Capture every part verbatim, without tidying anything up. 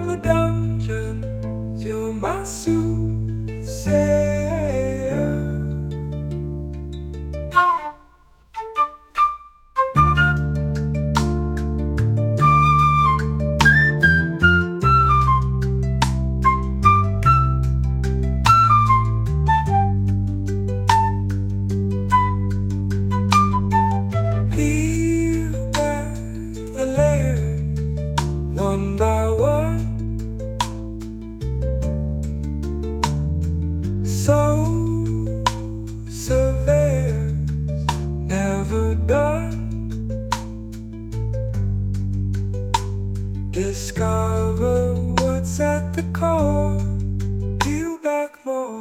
the dungeon, you're my soothsayer. Peel back the layers one by one, so surveyors never done. Discover what's at the core, peel back more.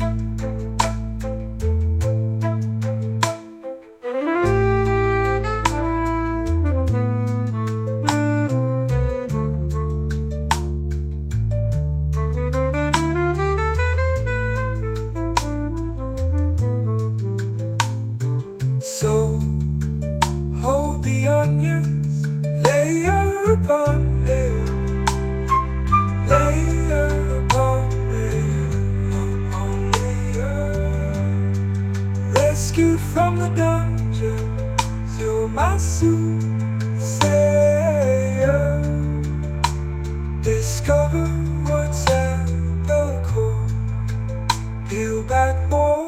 So hold the onions, layer upon layer, layer upon layer upon layer. Rescued from the dungeon, you're my soothsayer. Discover what's at the core, peel back more.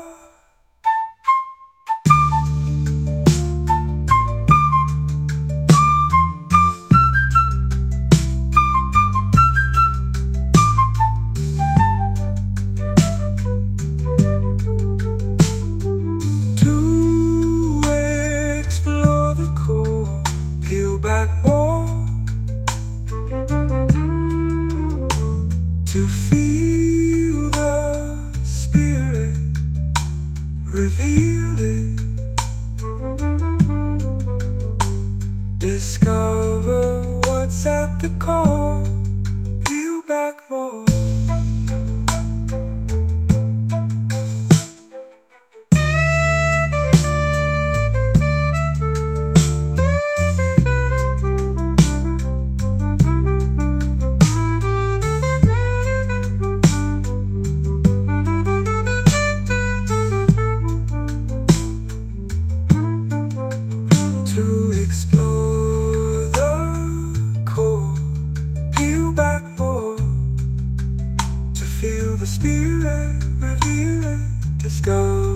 Back more to feel the spirit, reveal it. Discover what's at the core, peel back more. To explore the core, peel back more. To feel the spirit, reveal it, discover